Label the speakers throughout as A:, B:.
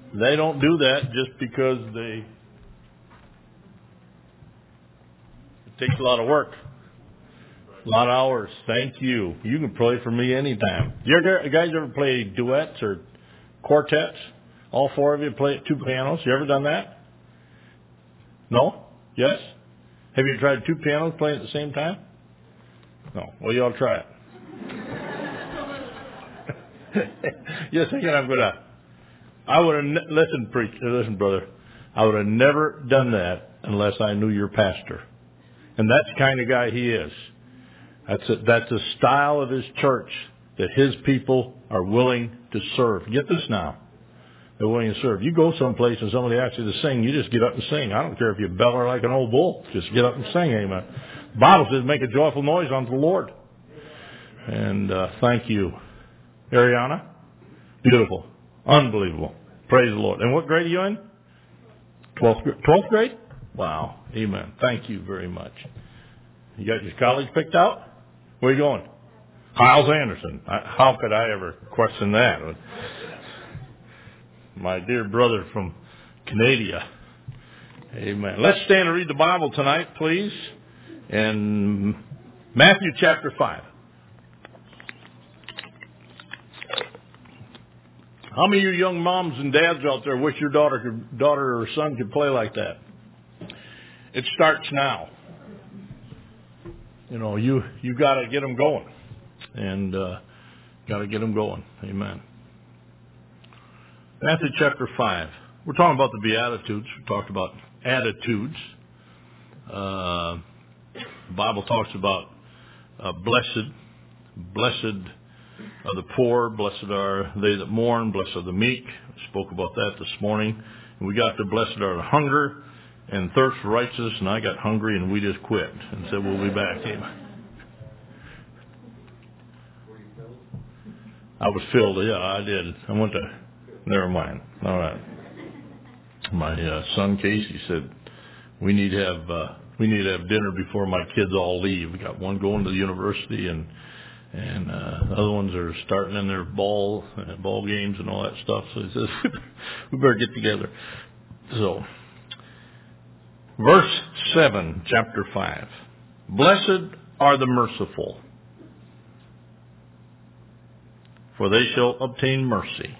A: They don't do that just because it takes a lot of work. A lot of hours. Thank you. You can play for me anytime. You guys ever play duets or quartets? All four of you play two pianos. You ever done that? No? Yes? Have you tried two pianos playing at the same time? No. Well, you all try it. You're thinking I would have, listen, brother. I would have never done that unless I knew your pastor. And that's the kind of guy he is. That's a style of his church that his people are willing to serve. Get this now. They're willing to serve. You go someplace and somebody asks you to sing, you just get up and sing. I don't care if you beller like an old bull. Just get up and sing. Amen. The Bible says make a joyful noise unto the Lord. And thank you. Ariana? Beautiful. Unbelievable. Praise the Lord. And what grade are you in? 12th grade? Wow. Amen. Thank you very much. You got your college picked out? Where are you going? Hyles Anderson. How could I ever question that? My dear brother from Canada. Amen. Let's stand and read the Bible tonight, please. In Matthew chapter 5. How many of you young moms and dads out there wish your daughter or son could play like that? It starts now. You know, you got to get them going. And got to get them going. Amen. Matthew chapter 5. We're talking about the Beatitudes. We talked about attitudes. The Bible talks about blessed are the poor, blessed are they that mourn, blessed are the meek. We spoke about that this morning. And we got to blessed are the hunger and thirst for righteousness, and I got hungry and we just quit and said we'll be back. I was filled. Yeah, I did. I went to, never mind. All right. My son Casey said, we need to have dinner before my kids all leave. We got one going to the university and other ones are starting in their ball games and all that stuff. So he says, we better get together. So, verse 7, chapter 5. Blessed are the merciful, for they shall obtain mercy.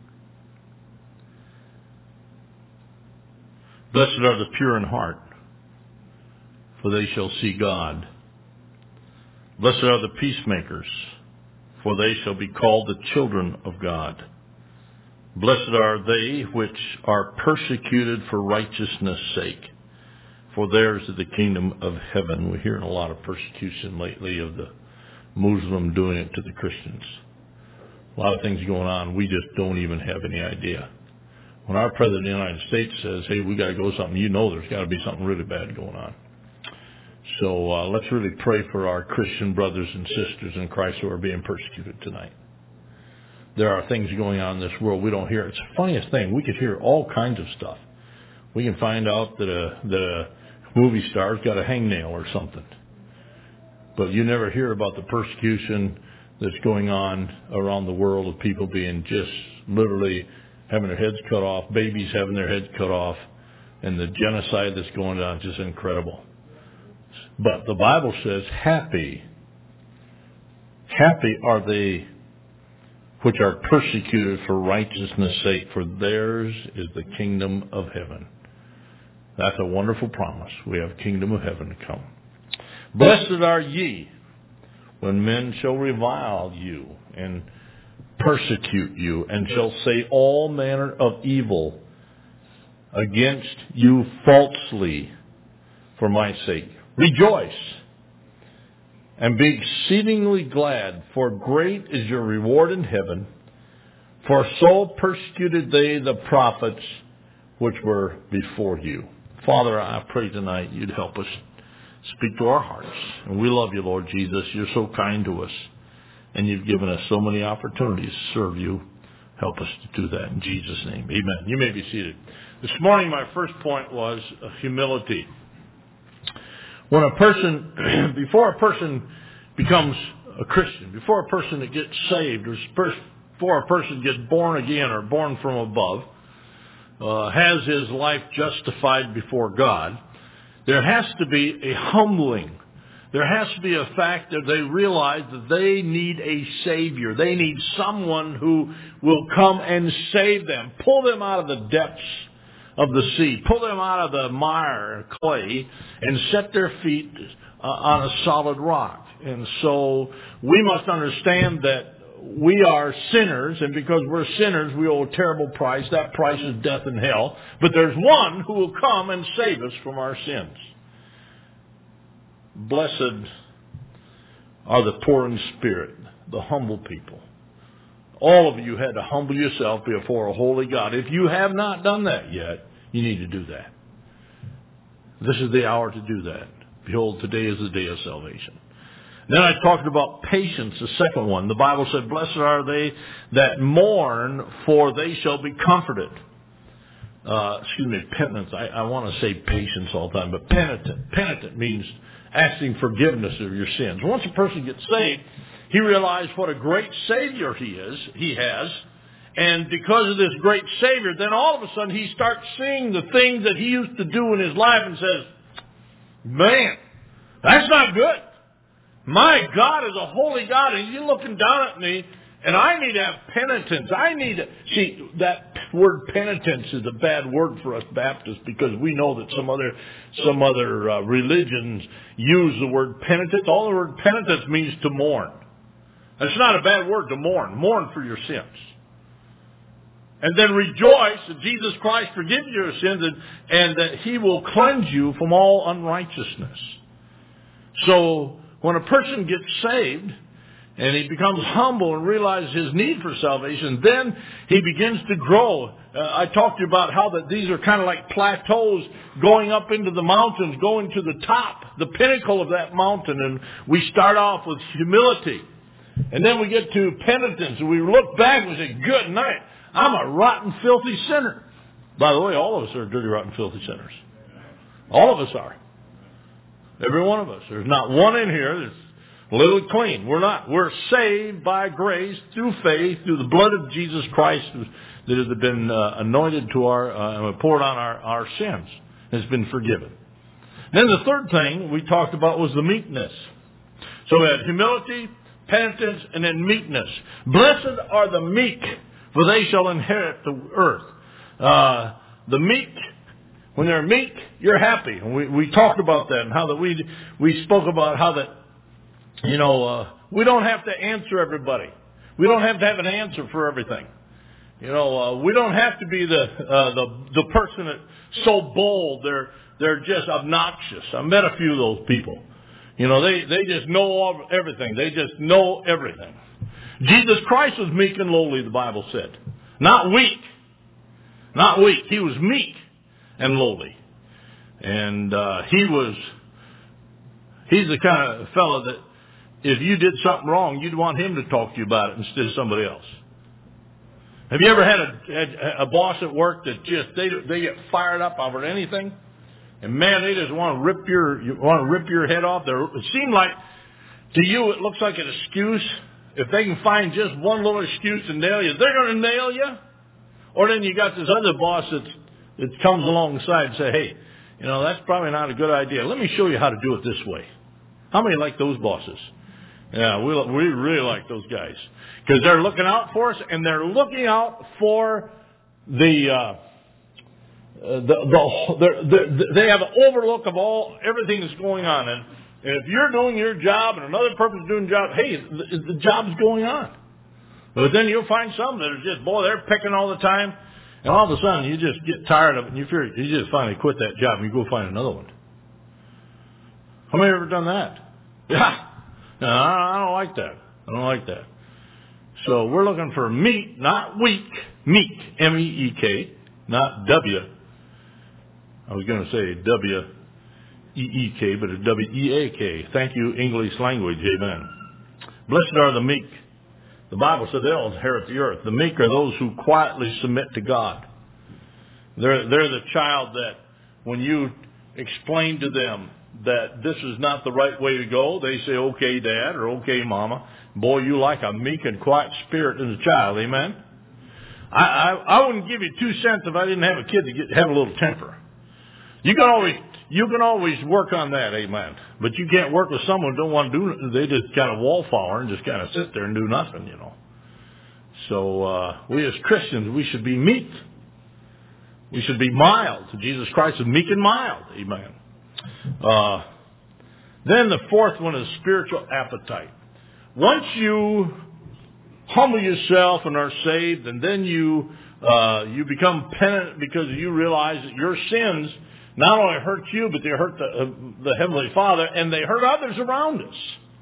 A: Blessed are the pure in heart, for they shall see God. Blessed are the peacemakers, for they shall be called the children of God. Blessed are they which are persecuted for righteousness' sake, for theirs is the kingdom of heaven. We're hearing a lot of persecution lately of the Muslim doing it to the Christians. A lot of things going on. We just don't even have any idea. When our President of the United States says, hey, we got to go something, you know there's got to be something really bad going on. So let's really pray for our Christian brothers and sisters in Christ who are being persecuted tonight. There are things going on in this world we don't hear. It's the funniest thing. We could hear all kinds of stuff. We can find out that a movie star's got a hangnail or something. But you never hear about the persecution that's going on around the world of people being just literally having their heads cut off, babies having their heads cut off, and the genocide that's going on is just incredible. But the Bible says, happy are they which are persecuted for righteousness' sake, for theirs is the kingdom of heaven. That's a wonderful promise. We have kingdom of heaven to come. Blessed are ye when men shall revile you and persecute you, and shall say all manner of evil against you falsely for my sake. Rejoice and be exceedingly glad, for great is your reward in heaven. For so persecuted they the prophets which were before you. Father, I pray tonight you'd help us speak to our hearts. And we love you, Lord Jesus. You're so kind to us. And you've given us so many opportunities to serve you. Help us to do that in Jesus' name. Amen. You may be seated. This morning, my first point was humility. When a person, before a person becomes a Christian, before a person gets saved, or before a person gets born again or born from above, has his life justified before God, there has to be a humbling. There has to be a fact that they realize that they need a Savior. They need someone who will come and save them, pull them out of the depths of the sea, pull them out of the mire and clay, and set their feet on a solid rock. And so we must understand that we are sinners, and because we're sinners, we owe a terrible price. That price is death and hell. But there's one who will come and save us from our sins. Blessed are the poor in spirit, the humble people. All of you had to humble yourself before a holy God. If you have not done that yet, you need to do that. This is the hour to do that. Behold, today is the day of salvation. Then I talked about patience, the second one. The Bible said, blessed are they that mourn, for they shall be comforted. Penitence. I want to say patience all the time, but penitent. Penitent means asking forgiveness of your sins. Once a person gets saved, he realizes what a great Savior he has. And because of this great Savior, then all of a sudden he starts seeing the things that he used to do in his life and says, man, that's not good. My God is a holy God, and you're looking down at me, and I need to have penitence. See, that word penitence is a bad word for us Baptists, because we know that some other religions use the word penitence. All the word penitence means to mourn. It's not a bad word to mourn. Mourn for your sins. And then rejoice that Jesus Christ forgives your sins and that He will cleanse you from all unrighteousness. So, when a person gets saved and he becomes humble and realizes his need for salvation, then he begins to grow. I talked to you about how that these are kind of like plateaus going up into the mountains, going to the top, the pinnacle of that mountain. And we start off with humility. And then we get to penitence. And we look back and we say, good night, I'm a rotten, filthy sinner. By the way, all of us are dirty, rotten, filthy sinners. All of us are. Every one of us. There's not one in here that's a little clean. We're not. We're saved by grace through faith, through the blood of Jesus Christ that has been anointed to poured on our sins. Has been forgiven. Then the third thing we talked about was the meekness. So we had humility, penitence, and then meekness. Blessed are the meek, for they shall inherit the earth. The meek. When they're meek, you're happy. And we talked about that and how that we spoke about how that, we don't have to answer everybody. We don't have to have an answer for everything. We don't have to be the person that's so bold. They're just obnoxious. I met a few of those people. They just know everything. They just know everything. Jesus Christ was meek and lowly, the Bible said. Not weak. Not weak. He was meek and lowly. And he's the kind of fellow that if you did something wrong, you'd want him to talk to you about it instead of somebody else. Have you ever had a boss at work that just they get fired up over anything? And man, they just want to rip your head off. It seems like to you it looks like an excuse. If they can find just one little excuse to nail you, they're going to nail you. Or then you got this other boss that comes alongside and say, hey, that's probably not a good idea. Let me show you how to do it this way. How many like those bosses? Yeah, we really like those guys. Because they're looking out for us, and they're looking out for they have an overlook of everything that's going on. And if you're doing your job and another person's doing the job, hey, the job's going on. But then you'll find some that are just, they're picking all the time. And all of a sudden, you just get tired of it, and you just finally quit that job, and you go find another one. How many have ever done that? Yeah. No, I don't like that. I don't like that. So we're looking for meek, not weak. Meek, M-E-E-K, not W. I was going to say W-E-E-K, but it's W-E-A-K. Thank you, English language. Amen. Blessed are the meek. The Bible said they'll inherit the earth. The meek are those who quietly submit to God. They're the child that when you explain to them that this is not the right way to go, they say, okay, Dad, or okay, Mama. Boy, you like a meek and quiet spirit in a child. Amen? I wouldn't give you 2 cents if I didn't have a kid to have a little temper. You can always work on that, amen. But you can't work with someone who don't want to do. They just kind of wallflower and just kind of sit there and do nothing, you know. So we as Christians, we should be meek. We should be mild. Jesus Christ is meek and mild, amen. Then the fourth one is spiritual appetite. Once you humble yourself and are saved, and then you become penitent because you realize that your sins not only hurt you, but they hurt the Heavenly Father, and they hurt others around us.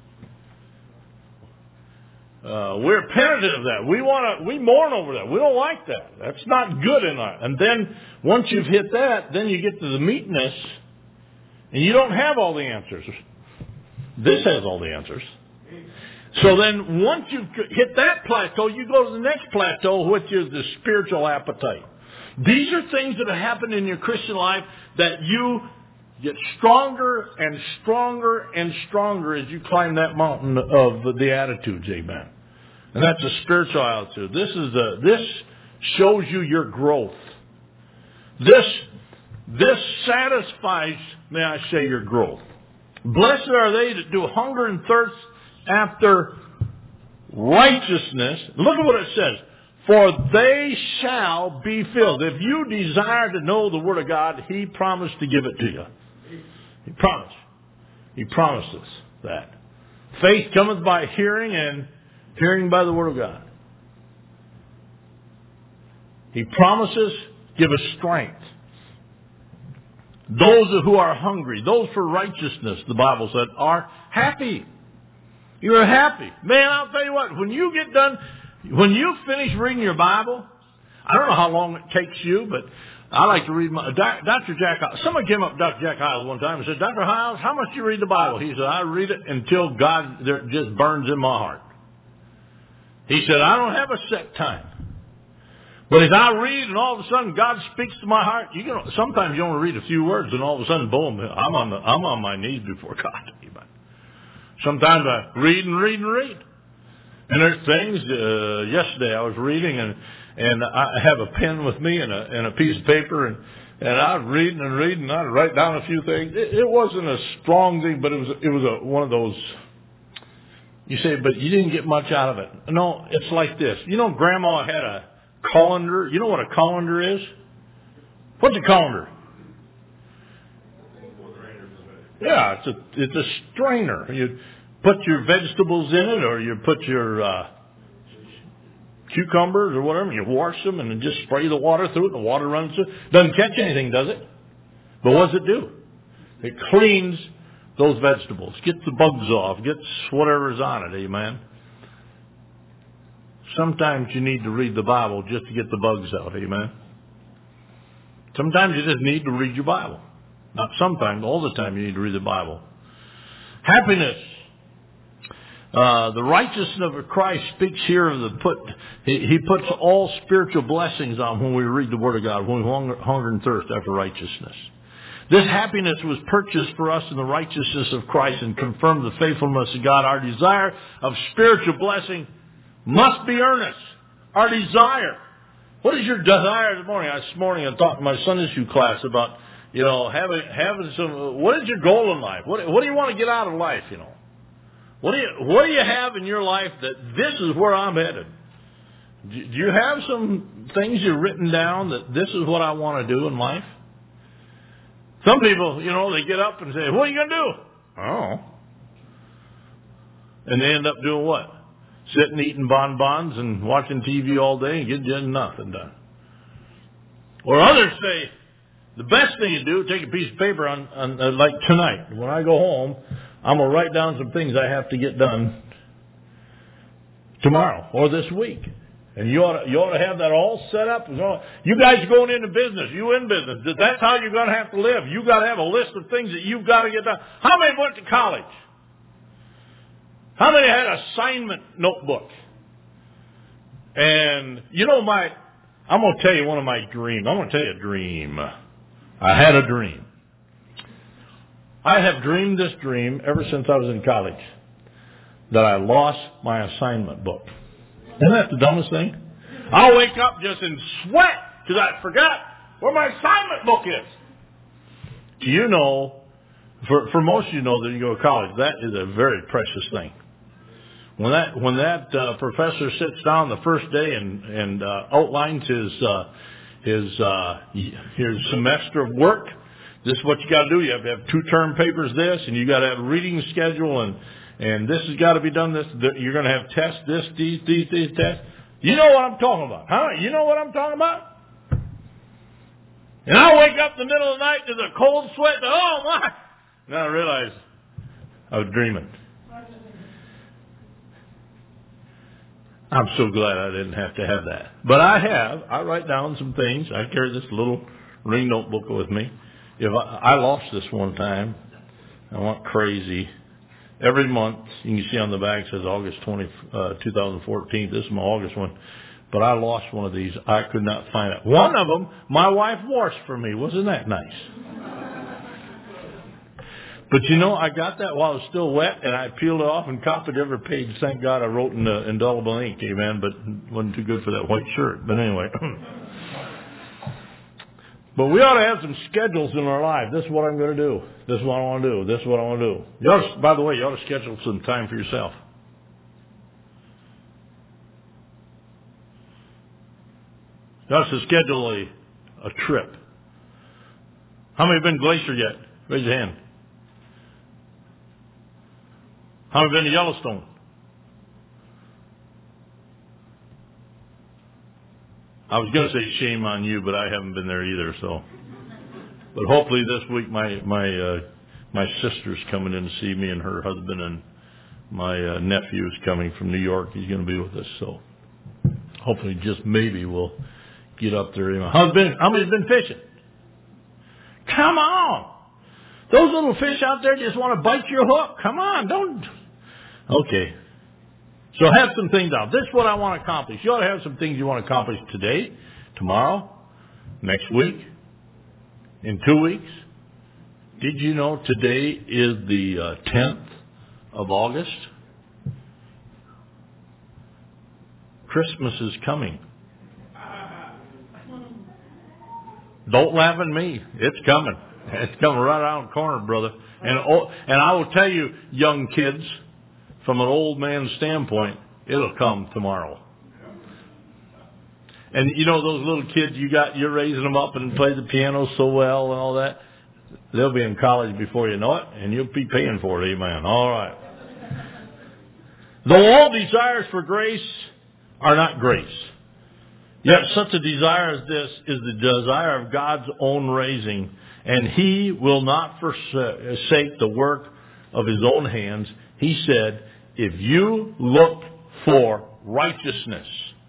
A: We're penitent of that. We mourn over that. We don't like that. That's not good in us. And then once you've hit that, then you get to the meekness, and you don't have all the answers. This has all the answers. So then once you hit that plateau, you go to the next plateau, which is the spiritual appetite. These are things that have happened in your Christian life that you get stronger and stronger and stronger as you climb that mountain of the attitudes, amen. And that's a spiritual attitude. This shows you your growth. This satisfies, may I say, your growth. Blessed are they that do hunger and thirst after righteousness. Look at what it says. For they shall be filled. If you desire to know the Word of God, He promised to give it to you. He promised. He promised us that. Faith cometh by hearing, and hearing by the Word of God. He promises give us strength. Those who are hungry, those for righteousness, the Bible said, are happy. You're happy. Man, I'll tell you what, when you get done, when you finish reading your Bible, I don't know how long it takes you, but I like to read Dr. Jack Hyles. Someone came up to Dr. Jack Hyles one time and said, Dr. Hyles, how much do you read the Bible? He said, I read it until God just burns in my heart. He said, I don't have a set time. But as I read and all of a sudden God speaks to my heart, sometimes you only read a few words and all of a sudden, boom, I'm on my knees before God. Sometimes I read and read and read. And there's things, yesterday I was reading and I have a pen with me and a piece of paper and I was reading and reading and I'd write down a few things. It wasn't a strong thing, but it was one of those, you say, but you didn't get much out of it. No, it's like this. You know, Grandma had a colander. You know what a colander is? What's a colander? Yeah, it's a strainer. You put your vegetables in it, or you put your cucumbers or whatever, and you wash them and then just spray the water through it, and the water runs through it. Doesn't catch anything, does it? But what does it do? It cleans those vegetables, gets the bugs off, gets whatever's on it, amen? Sometimes you need to read the Bible just to get the bugs out, amen? Sometimes you just need to read your Bible. Not sometimes, all the time you need to read the Bible. Happiness. The righteousness of Christ speaks here of He puts all spiritual blessings on when we read the Word of God, when we hunger and thirst after righteousness. This happiness was purchased for us in the righteousness of Christ and confirmed the faithfulness of God. Our desire of spiritual blessing must be earnest. Our desire. What is your desire this morning? This morning I taught my Sunday school class about, having some, what is your goal in life? What do you want to get out of life, What do you have in your life that this is where I'm headed? Do you have some things you've written down that this is what I want to do in life? Some people, they get up and say, what are you going to do? Oh. And they end up doing what? Sitting eating bonbons and watching TV all day and getting nothing done. Or others say, the best thing to do, take a piece of paper on like tonight. When I go home, I'm going to write down some things I have to get done tomorrow or this week. And you ought to have that all set up. You guys going into business, you in business. That's how you're going to have to live. You've got to have a list of things that you've got to get done. How many went to college? How many had an assignment notebook? And I'm going to tell you one of my dreams. I'm going to tell you a dream. I had a dream. I have dreamed this dream ever since I was in college, that I lost my assignment book. Isn't that the dumbest thing? I'll wake up just in sweat because I forgot where my assignment book is. Do you know, for most of you know that you go to college, that is a very precious thing. When that professor sits down the first day and outlines his semester of work, this is what you got to do. You have to have 2 term papers this, and you got to have a reading schedule, and this has got to be done. You're going to have tests. These tests. You know what I'm talking about, huh? You know what I'm talking about? And I wake up in the middle of the night to the cold sweat. Oh my! Now I realize I was dreaming. I'm so glad I didn't have to have that. But I write down some things. I carry this little ring notebook with me. If I lost this one time, I went crazy. Every month, you can see on the back, it says August 2014. This is my August one. But I lost one of these. I could not find it. One of them, my wife washed for me. Wasn't that nice? But you know, I got that while it was still wet, and I peeled it off and copied every page. Thank God I wrote in indelible ink, amen, but it wasn't too good for that white shirt. But anyway. But we ought to have some schedules in our life. This is what I'm going to do. This is what I want to do. This is what I want to do. You ought to, by the way, you ought to schedule some time for yourself. You ought to schedule a trip. How many have been to Glacier yet? Raise your hand. How many have been to Yellowstone? I was going to say shame on you, but I haven't been there either. So, but hopefully this week my sister's coming in to see me and her husband, and my nephew is coming from New York. He's going to be with us. So, hopefully, just maybe we'll get up there. How many's been fishing? Come on, those little fish out there just want to bite your hook. Come on, don't. Okay. So have some things out. This is what I want to accomplish. You ought to have some things you want to accomplish today, tomorrow, next week, in 2 weeks. Did you know today is the 10th of August? Christmas is coming. Don't laugh at me. It's coming. It's coming right around the corner, brother. And I will tell you, young kids, from an old man's standpoint, it'll come tomorrow. And you know those little kids you're raising them up and play the piano so well and all that. They'll be in college before you know it, and you'll be paying for it. Amen. All right. Though all desires for grace are not grace, yet such a desire as this is the desire of God's own raising, and He will not forsake the work of His own hands. He said, if you look for righteousness,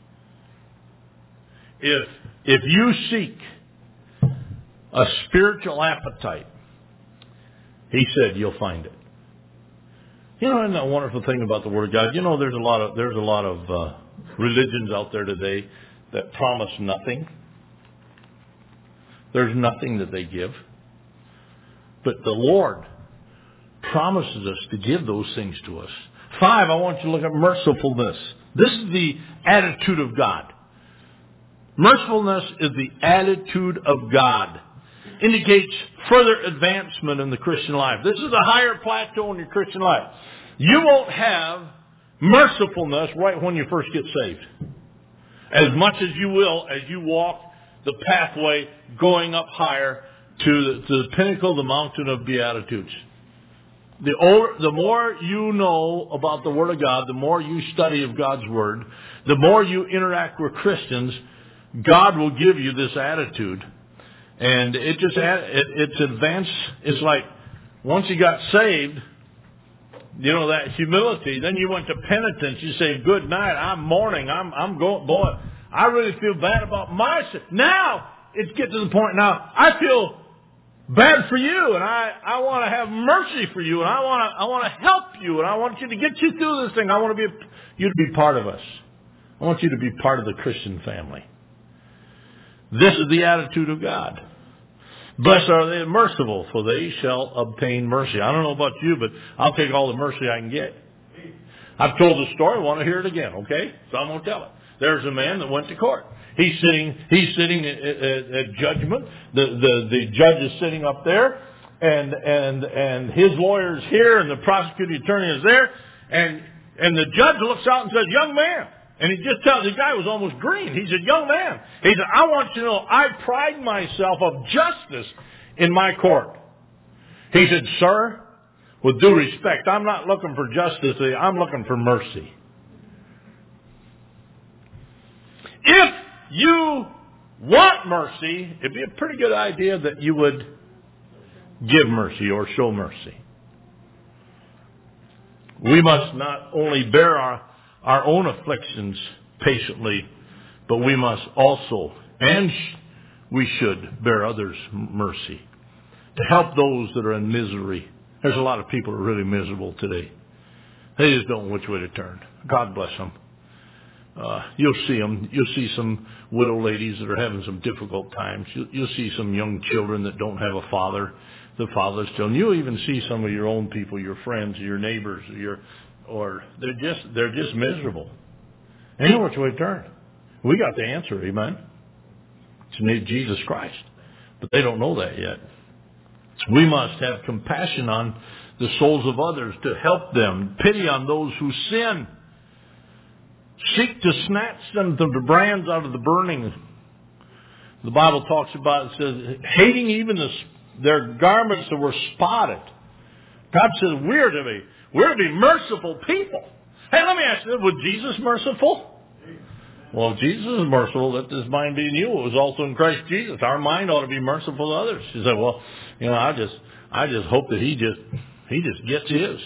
A: if you seek a spiritual appetite, He said you'll find it. You know, isn't that a wonderful thing about the Word of God? You know, there's a lot of religions out there today that promise nothing. There's nothing that they give. But the Lord promises us to give those things to us. 5, I want you to look at mercifulness. This is the attitude of God. Mercifulness is the attitude of God. Indicates further advancement in the Christian life. This is a higher plateau in your Christian life. You won't have mercifulness right when you first get saved. As much as you will as you walk the pathway going up higher to the pinnacle of the mountain of Beatitudes. The more you know about the Word of God, the more you study of God's Word, the more you interact with Christians, God will give you this attitude. And it's advanced. It's like once you got saved, you know, that humility, then you went to penitence. You say, good night, I'm mourning, I'm going, boy, I really feel bad about my sin. Now, it's getting to the point now, I feel bad for you, and I want to have mercy for you, and I want to help you, and I want you to get you through this thing. I want you to be part of us. I want you to be part of the Christian family. This is the attitude of God. Blessed are they merciful, for they shall obtain mercy. I don't know about you, but I'll take all the mercy I can get. I've told the story. I want to hear it again, okay? So I'm going to tell it. There's a man that went to court. He's sitting at judgment. The judge is sitting up there, and his lawyer's here, and the prosecuting attorney is there, and the judge looks out and says, "Young man." And he just tells, the guy was almost green. He said, "Young man," he said, "I want you to know I pride myself of justice in my court." He said, "Sir, with due respect, I'm not looking for justice. I'm looking for mercy. If you want mercy, it'd be a pretty good idea that you would give mercy or show mercy. We must not only bear our own afflictions patiently, but we must also, and we should, bear others mercy to help those that are in misery. There's a lot of people who are really miserable today. They just don't know which way to turn. God bless them. You'll see them. You'll see some widow ladies that are having some difficult times. You'll see some young children that don't have a father. The father's children. You'll even see some of your own people, your friends, your neighbors, or they're just miserable. They don't know which way to turn. We got the answer, amen. It's Jesus Christ, but they don't know that yet. We must have compassion on the souls of others to help them, pity on those who sin. Seek to snatch them the brands out of the burning. The Bible talks about, it says, hating even their garments that were spotted. God says we're to be merciful people. Hey, let me ask you, was Jesus merciful? Well, if Jesus is merciful, let this mind be in you. It was also in Christ Jesus. Our mind ought to be merciful to others. She said, well, I just hope that he just gets his.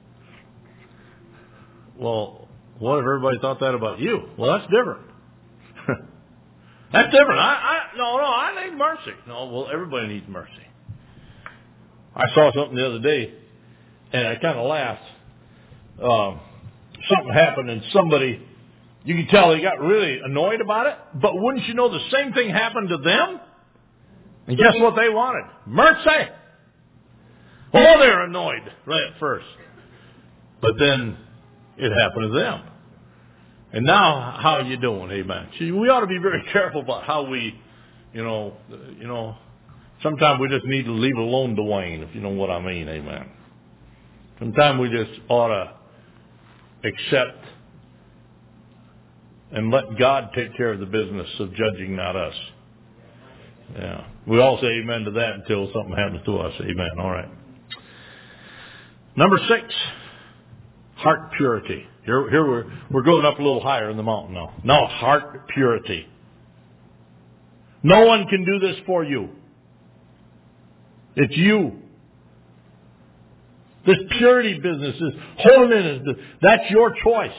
A: Well, what if everybody thought that about you? Well, that's different. That's different. I need mercy. No, well, everybody needs mercy. I saw something the other day, and I kind of laughed. Something happened, and somebody, you can tell they got really annoyed about it, but wouldn't you know the same thing happened to them? And guess what they wanted? Mercy. Oh, they're annoyed right at first. But then it happened to them. And now, how are you doing? Amen. See, we ought to be very careful about how we, sometimes we just need to leave alone Dwayne, if you know what I mean. Amen. Sometimes we just ought to accept and let God take care of the business of judging, not us. Yeah. We all say amen to that until something happens to us. Amen. All right. Number 6, heart purity. Here we're going up a little higher in the mountain now. No, heart purity. No one can do this for you. It's you. This purity business, this holiness, that's your choice.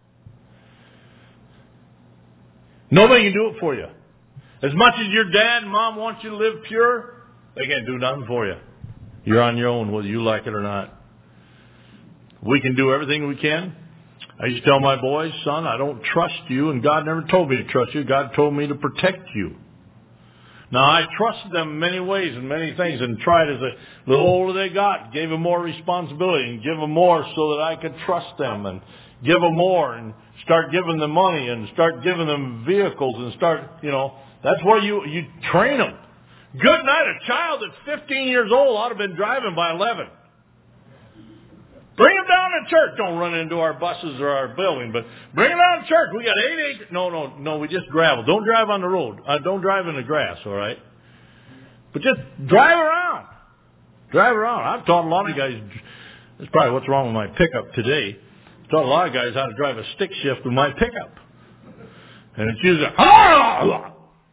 A: Nobody can do it for you. As much as your dad and mom want you to live pure, they can't do nothing for you. You're on your own, whether you like it or not. We can do everything we can. I used to tell my boys, son, I don't trust you, and God never told me to trust you. God told me to protect you. Now, I trusted them in many ways and many things, and tried as the older they got, gave them more responsibility and give them more so that I could trust them, and give them more and start giving them money and start giving them vehicles and start, that's where you train them. Good night. A child that's 15 years old ought to have been driving by 11. Bring them down to church. Don't run into our buses or our building, but bring them down to church. We got 8 acres. No, we just gravel. Don't drive on the road. Don't drive in the grass, all right? But just drive around. Drive around. I've taught a lot of guys, that's probably what's wrong with my pickup today. I've taught a lot of guys how to drive a stick shift with my pickup. And it's usually, I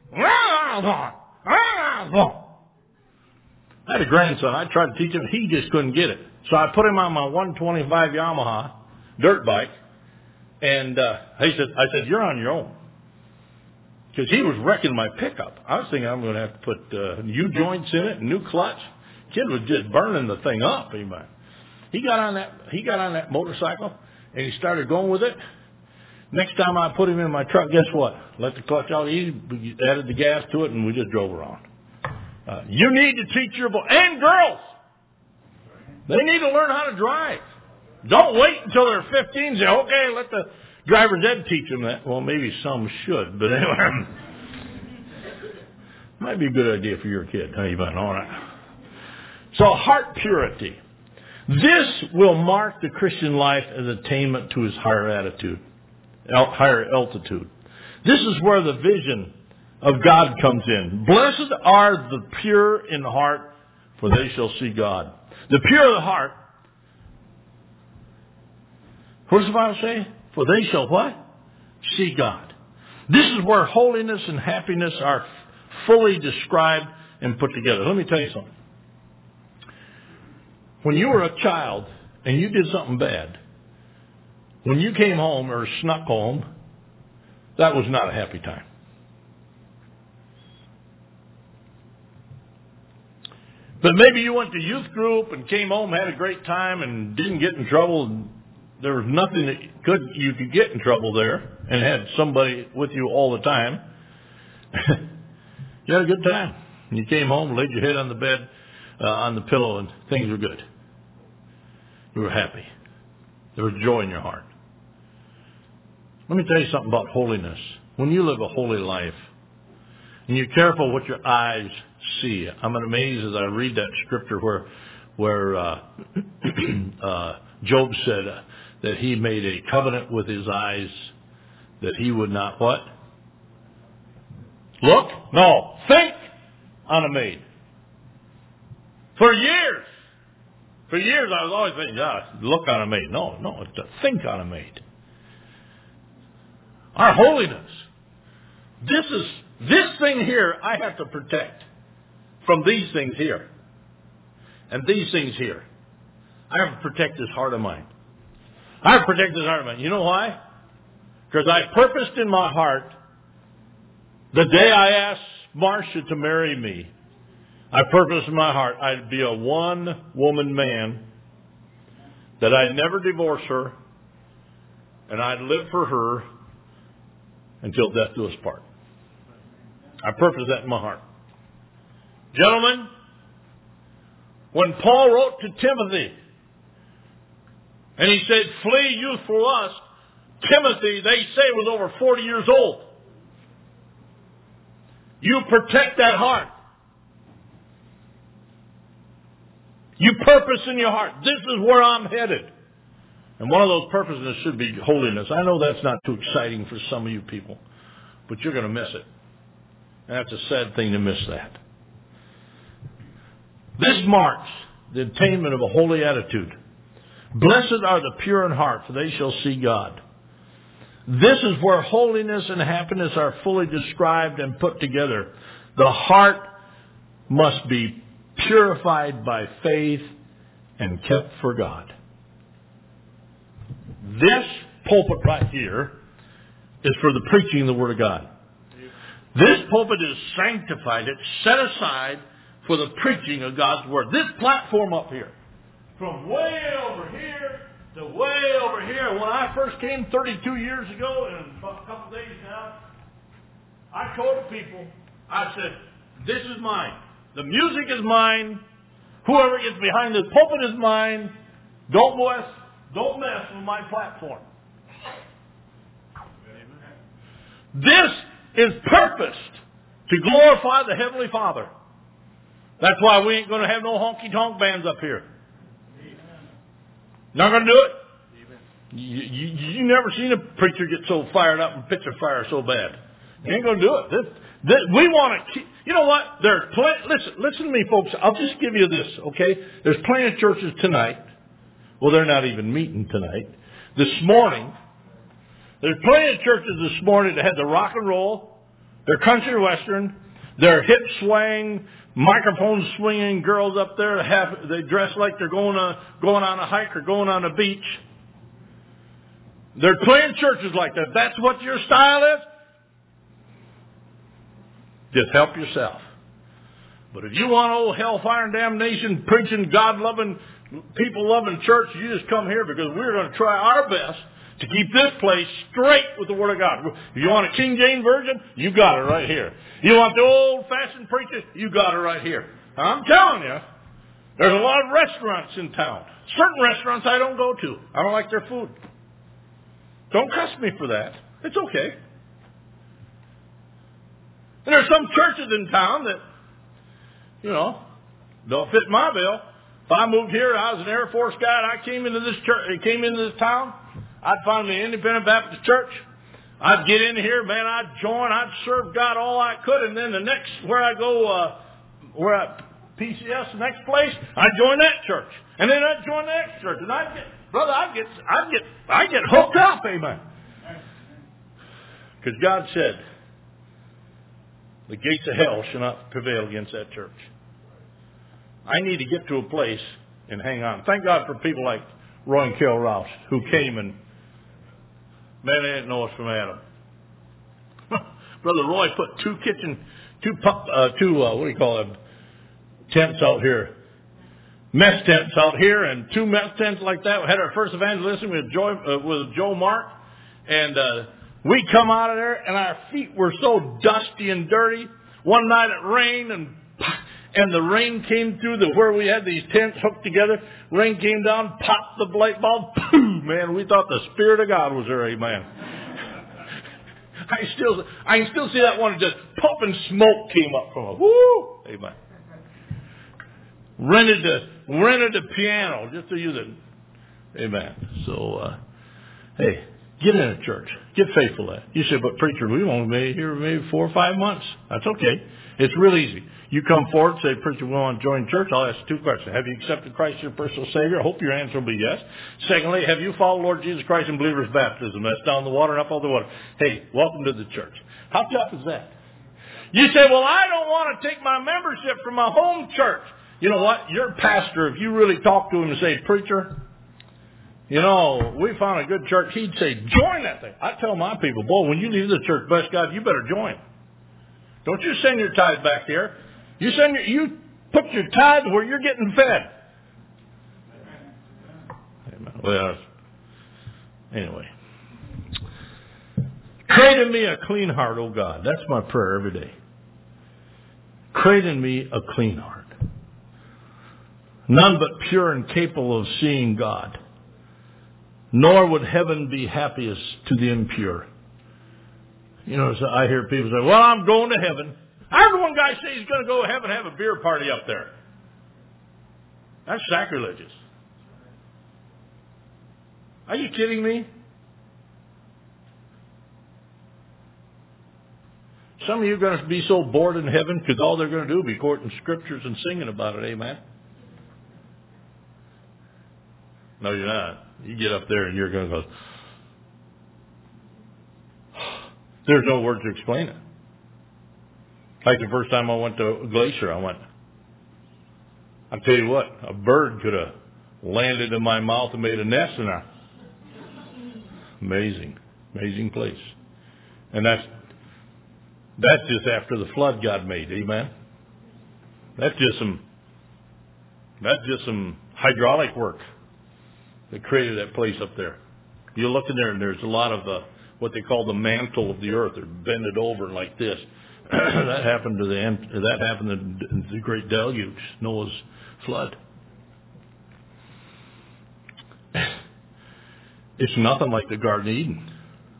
A: had a grandson. I tried to teach him. He just couldn't get it. So I put him on my 125 Yamaha dirt bike, and I said, you're on your own. Because he was wrecking my pickup. I was thinking I'm going to have to put U-joints in it, and new clutch. Kid was just burning the thing up. He got on that motorcycle, and he started going with it. Next time I put him in my truck, guess what? Let the clutch out easy, added the gas to it, and we just drove around. You need to teach your boys, and girls, they need to learn how to drive. Don't wait until they're 15 and say, okay, let the Driver's ed teach them that. Well, maybe some should, but anyway. Might be a good idea for your kid. How you been? All right. So heart purity. This will mark the Christian life as attainment to his higher altitude. This is where the vision of God comes in. Blessed are the pure in heart, for they shall see God. The pure of heart. What does the Bible say? For they shall what? See God. This is where holiness and happiness are fully described and put together. Let me tell you something. When you were a child and you did something bad, when you came home or snuck home, that was not a happy time. But maybe you went to youth group and came home, had a great time, and didn't get in trouble. And there was nothing that you could get in trouble there, and had somebody with you all the time. You had a good time. You came home, laid your head on the bed, on the pillow, and things were good. You were happy. There was joy in your heart. Let me tell you something about holiness. When you live a holy life, and you're careful what your eyes see. I'm amazed as I read that scripture where Job said that he made a covenant with his eyes that he would not what? Look? No. Think on a maid. For years I was always thinking, look on a maid. No, it's to think on a maid. Our holiness. This thing here I have to protect from these things here. And these things here. I have to protect this heart of mine. I have to protect this heart of mine. You know why? Because I purposed in my heart the day I asked Marcia to marry me, I purposed in my heart I'd be a one-woman man, that I'd never divorce her, and I'd live for her until death do us part. I purposed that in my heart. Gentlemen, when Paul wrote to Timothy, and he said, flee youthful lust, Timothy, they say, was over 40 years old. You protect that heart. You purpose in your heart. This is where I'm headed. And one of those purposes should be holiness. I know that's not too exciting for some of you people, but you're going to miss it. And that's a sad thing to miss that. This marks the attainment of a holy attitude. Blessed are the pure in heart, for they shall see God. This is where holiness and happiness are fully described and put together. The heart must be purified by faith and kept for God. This pulpit right here is for the preaching of the Word of God. This pulpit is sanctified. It's set aside for the preaching of God's Word. This platform up here, from way over here to way over here. When I first came 32 years ago, and about a couple days now, I told the people, I said, this is mine. The music is mine. Whoever gets behind this pulpit is mine. Don't mess with my platform. This is purposed to glorify the Heavenly Father. That's why we ain't going to have no honky-tonk bands up here. Not going to do it. You never seen a preacher get so fired up and pitch a fire so bad. You ain't going to do it. We want to keep... You know what? There's listen to me, folks. I'll just give you this, okay? There's plenty of churches tonight. Well, they're not even meeting tonight. This morning, there's plenty of churches this morning that had the rock and roll, their country western, their hip swaying, microphone swinging girls up there. They dress like they're going on a hike or going on a beach. There's plenty of churches like that. That's what your style is. Just help yourself. But if you want old hellfire and damnation, preaching, God-loving, people-loving church, you just come here because we're going to try our best to keep this place straight with the Word of God. If you want a King James Version, you got it right here. You want the old-fashioned preacher, you got it right here. I'm telling you, there's a lot of restaurants in town. Certain restaurants I don't go to. I don't like their food. Don't cuss me for that. It's okay. And there's some churches in town that, don't fit my bill. If I moved here, I was an Air Force guy, and I came into this church, came into this town, I'd find me an Independent Baptist church. I'd get in here, man, I'd join, I'd serve God all I could, and then the next, where I go, where I, PCS, the next place, I'd join that church. And then I'd join the next church. And I'd get hooked up, amen. Because God said, the gates of hell shall not prevail against that church. I need to get to a place and hang on. Thank God for people like Roy and Carol Rouse who came and, man, they didn't know us from Adam. Brother Roy put two tents out here. Mess tents out here and two mess tents like that. We had our first evangelism with Joe Mark. And we come out of there and our feet were so dusty and dirty. One night it rained and the rain came through where we had these tents hooked together. Rain came down, popped the light bulb. Pooh, man, we thought the Spirit of God was there, amen. I can still see that one just puffing smoke came up from it. Woo! Amen. Rented a piano just to use it. Amen. So, hey, get in a church. Get faithful at it. You say, but preacher, we won't be here maybe 4 or 5 months. That's okay. It's real easy. You come forward and say, preacher, we want to join church. I'll ask 2 questions. Have you accepted Christ as your personal Savior? I hope your answer will be yes. Secondly, have you followed Lord Jesus Christ in believer's baptism? That's down the water and up all the water. Hey, welcome to the church. How tough is that? You say, well, I don't want to take my membership from my home church. You know what? Your pastor, if you really talk to him and say, preacher, we found a good church, he'd say, join that thing. I tell my people, boy, when you leave the church, bless God, you better join. Don't you send your tithe back there. You put your tithe where you're getting fed. Amen. Well, anyway. Create in me a clean heart, O God. That's my prayer every day. Create in me a clean heart. None but pure and capable of seeing God. Nor would heaven be happiest to the impure. So I hear people say, well, I'm going to heaven. I heard one guy say he's going to go to heaven and have a beer party up there. That's sacrilegious. Are you kidding me? Some of you are going to be so bored in heaven because all they're going to do will be quoting scriptures and singing about it. Amen? No, you're not. You get up there and you're going to go, there's no word to explain it. Like the first time I went to Glacier, I'll tell you what, a bird could have landed in my mouth and made a nest in there. Amazing place. And that's just after the flood God made, amen? That's just some hydraulic work that created that place up there. You look in there and there's a lot of what they call the mantle of the earth. They're bended over like this. that happened in the great deluge, Noah's flood. It's nothing like the Garden of Eden.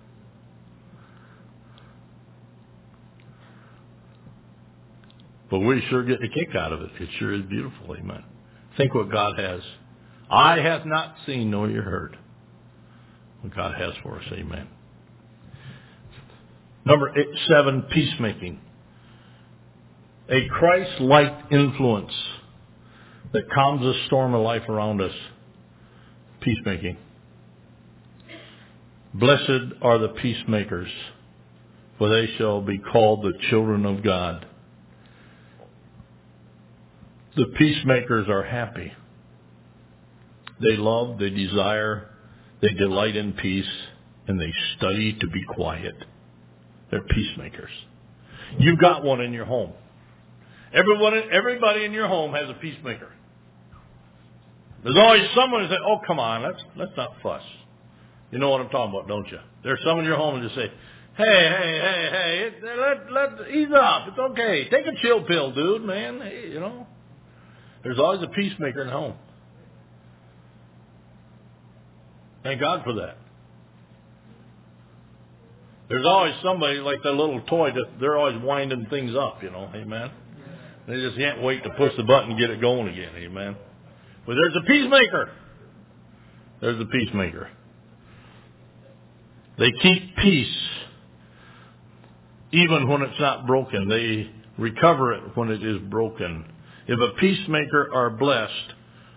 A: But we sure get a kick out of it. It sure is beautiful, amen. Think what God has. Eye hath not seen nor ear heard what God has for us, amen. Number 7, peacemaking. A Christ-like influence that calms the storm of life around us. Peacemaking. Blessed are the peacemakers, for they shall be called the children of God. The peacemakers are happy. They love, they desire, they delight in peace, and they study to be quiet. They're peacemakers. You've got one in your home. Everybody in your home has a peacemaker. There's always someone who says, oh, come on, let's not fuss. You know what I'm talking about, don't you? There's someone in your home who just say, hey, let ease up. It's okay. Take a chill pill, dude, man. Hey, There's always a peacemaker in the home. Thank God for that. There's always somebody like that little toy that they're always winding things up, amen. They just can't wait to push the button and get it going again, amen. But there's a peacemaker. There's a peacemaker. They keep peace even when it's not broken. They recover it when it is broken. If a peacemaker are blessed,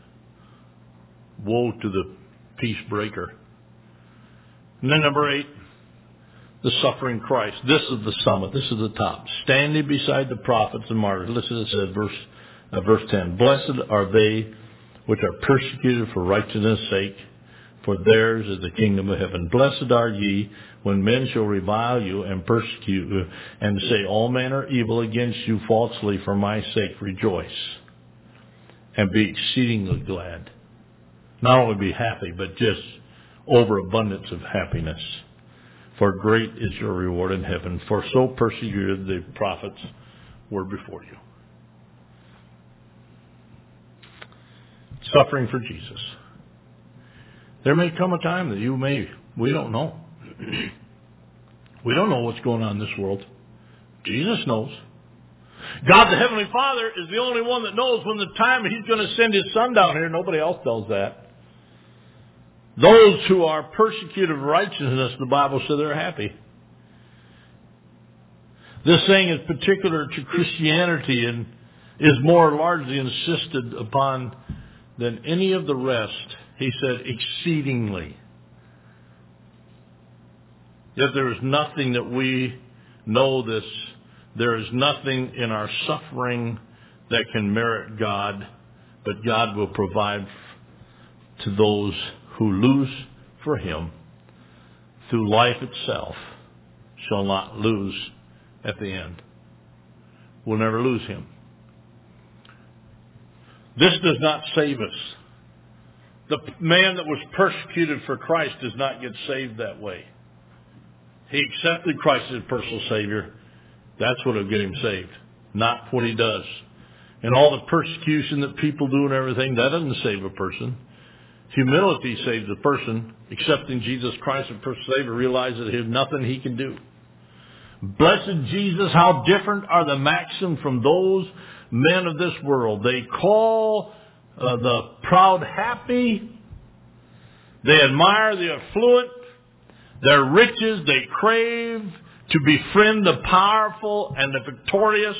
A: woe to the peace breaker. And then number 8, the suffering Christ. This is the summit. This is the top. Standing beside the prophets and martyrs. Listen to this, verse 10. Blessed are they which are persecuted for righteousness' sake, for theirs is the kingdom of heaven. Blessed are ye when men shall revile you and persecute you, and say all manner evil against you falsely for my sake. Rejoice and be exceedingly glad. Not only be happy, but just overabundance of happiness. For great is your reward in heaven. For so persecuted the prophets were before you. Suffering for Jesus. There may come a time that we don't know. We don't know what's going on in this world. Jesus knows. God the Heavenly Father is the only one that knows when the time He's going to send His Son down here. Nobody else knows that. Those who are persecuted of righteousness, the Bible says they're happy. This saying is particular to Christianity and is more largely insisted upon than any of the rest. He said exceedingly. Yet there is nothing that we know this. There is nothing in our suffering that can merit God, but God will provide to those who lose for Him through life itself shall not lose at the end. We'll never lose Him. This does not save us. The man that was persecuted for Christ does not get saved that way. He accepted Christ as personal Savior. That's what will get him saved, not what he does. And all the persecution that people do and everything, that doesn't save a person. Humility saves a person. Accepting Jesus Christ as personal Savior, realizes that there's nothing he can do. Blessed Jesus, how different are the maxims from those men of this world. They call the proud happy. They admire the affluent. Their riches they crave, to befriend the powerful and the victorious.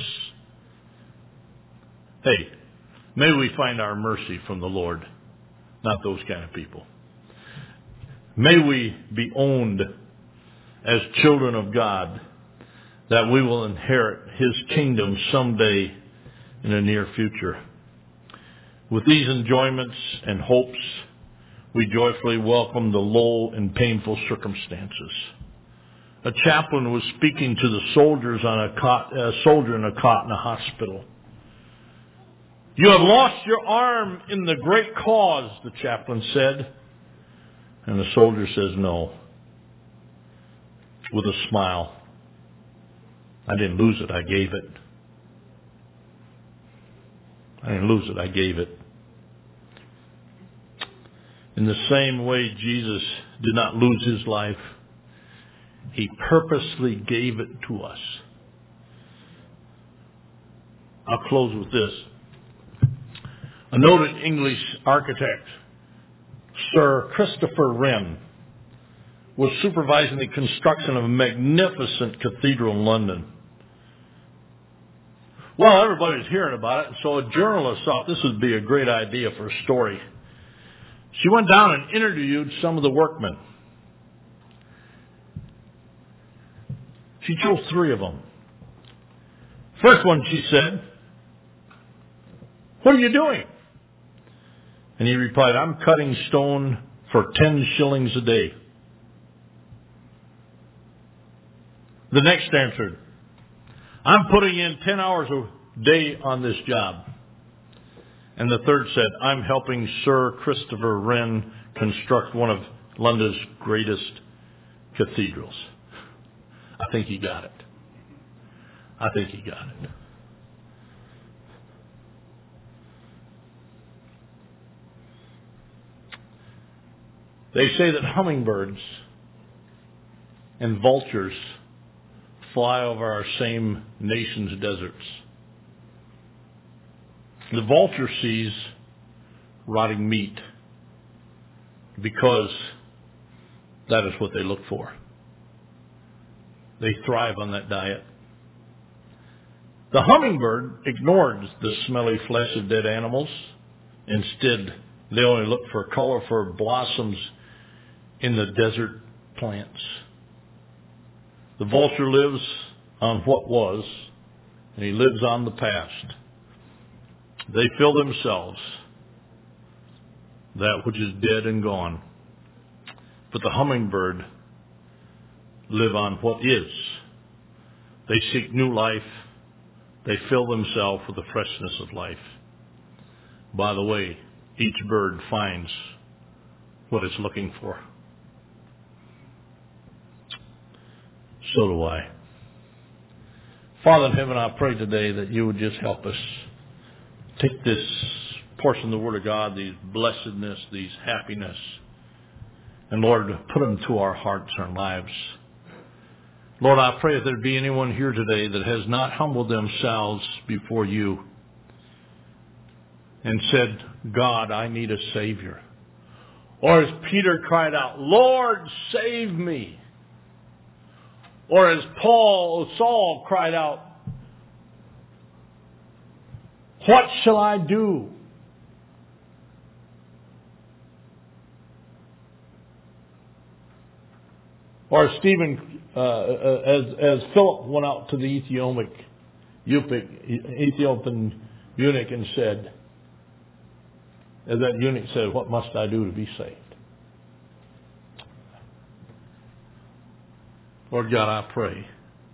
A: Hey, may we find our mercy from the Lord, not those kind of people. May we be owned as children of God, that we will inherit His kingdom someday in the near future. With these enjoyments and hopes, we joyfully welcome the low and painful circumstances. A chaplain was speaking to the soldiers on a soldier in a cot in a hospital. You have lost your arm in the great cause, the chaplain said. And the soldier says, no, with a smile. I didn't lose it, I gave it. I didn't lose it, I gave it. In the same way Jesus did not lose His life, He purposely gave it to us. I'll close with this. A noted English architect, Sir Christopher Wren, was supervising the construction of a magnificent cathedral in London. Well, everybody was hearing about it, so a journalist thought this would be a great idea for a story. She went down and interviewed some of the workmen. She chose 3 of them. First one, she said, what are you doing? And he replied, I'm cutting stone for 10 shillings a day. The next answered, I'm putting in 10 hours a day on this job. And the third said, I'm helping Sir Christopher Wren construct one of London's greatest cathedrals. I think he got it. I think he got it. They say that hummingbirds and vultures fly over our same nation's deserts. The vulture sees rotting meat because that is what they look for. They thrive on that diet. The hummingbird ignores the smelly flesh of dead animals. Instead, they only look for colorful blossoms in the desert plants. The vulture lives on what was, and he lives on the past. They fill themselves, that which is dead and gone. But the hummingbird live on what is. They seek new life. They fill themselves with the freshness of life. By the way, each bird finds what it's looking for. So do I. Father in heaven, I pray today that you would just help us take this portion of the Word of God, these blessedness, these happiness, and Lord, put them to our hearts and lives. Lord, I pray if there be anyone here today that has not humbled themselves before you and said, God, I need a Savior. Or as Peter cried out, Lord, save me. Or as Saul cried out, what shall I do? Or Stephen, as Philip went out to the Ethiopian eunuch and said, as that eunuch said, what must I do to be saved? Lord God, I pray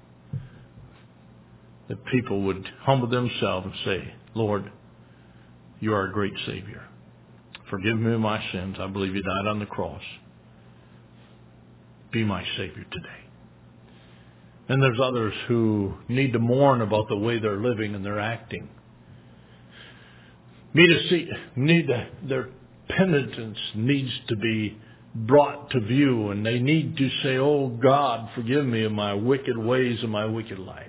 A: that people would humble themselves and say, Lord, you are a great Savior. Forgive me of my sins. I believe you died on the cross. Be my Savior today. And there's others who need to mourn about the way they're living and they're acting. Their penitence needs to be brought to view, and they need to say, oh God, forgive me of my wicked ways and my wicked lives.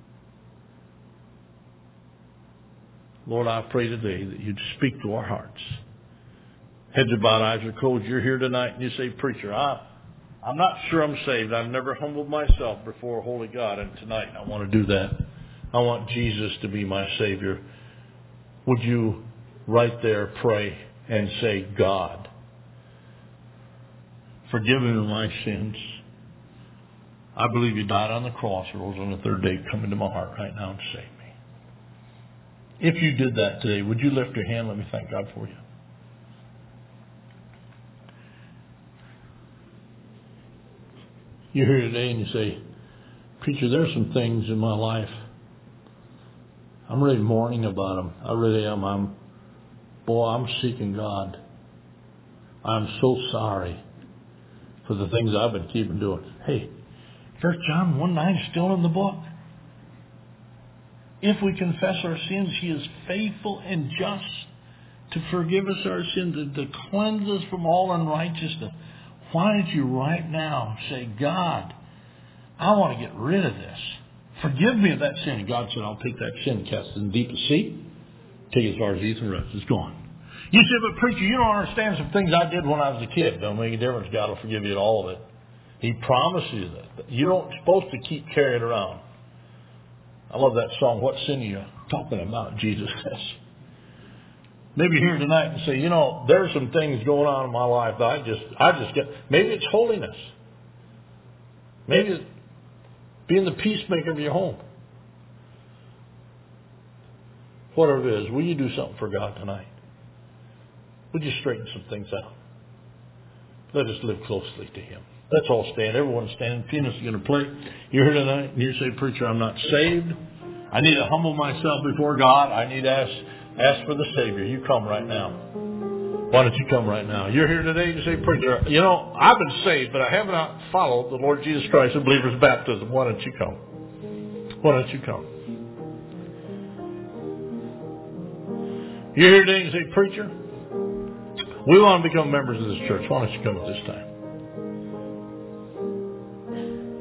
A: Lord, I pray today that you'd speak to our hearts. Heads are bowed, eyes are closed. You're here tonight and you say, preacher, I'm not sure I'm saved. I've never humbled myself before a holy God, and tonight I want to do that. I want Jesus to be my Savior. Would you right there pray and say, God, forgive me of my sins. I believe you died on the cross, rose on the third day. Come into my heart right now and save me. If you did that today, would you lift your hand? Let me thank God for you. You're here today and you say, preacher, there's some things in my life. I'm really mourning about them. I really am. I'm seeking God. I'm so sorry for the things I've been keeping doing. Hey, 1 John 1:9 is still in the book. If we confess our sins, he is faithful and just to forgive us our sins and to cleanse us from all unrighteousness. Why don't you right now say, God, I want to get rid of this. Forgive me of that sin. And God said, I'll take that sin, cast it in the deepest sea, take it as far as the east and west. It's gone. You say, but preacher, you don't understand some things I did when I was a kid. Don't make a difference. God will forgive you of all of it. He promises you that. You don't supposed to keep carrying it around. I love that song, What Sin Are You Talking About? Jesus says. Maybe you're here tonight and say, there's some things going on in my life that I just get. Maybe it's holiness. Maybe it's being the peacemaker of your home. Whatever it is, will you do something for God tonight? Would you straighten some things out? Let us live closely to Him. Let's all stand. Everyone stand. Pianist is going to play. You're here tonight and you say, preacher, I'm not saved. I need to humble myself before God. I need to ask for the Savior. You come right now. Why don't you come right now? You're here today and you say, preacher, I've been saved, but I have not followed the Lord Jesus Christ in believer's baptism. Why don't you come? Why don't you come? You're here today and you say, preacher, we want to become members of this church. Why don't you come at this time?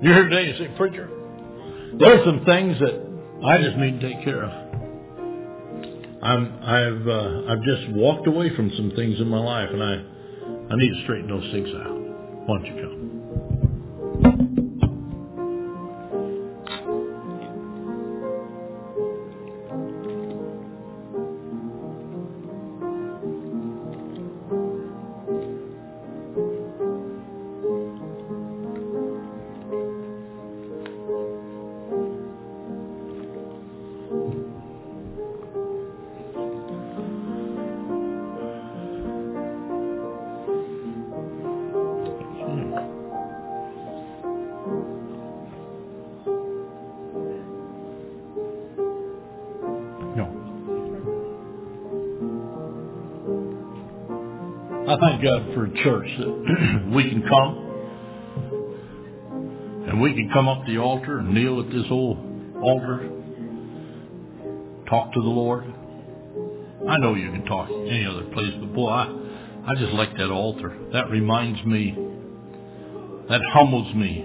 A: You're here today and say, preacher, there's some things that I just need to take care of. I've just walked away from some things in my life, and I need to straighten those things out. Why don't you come? I thank God for a church that we can come and we can come up to the altar and kneel at this old altar, talk to the Lord. I know you can talk any other place, but boy, I just like that altar. That reminds me, that humbles me.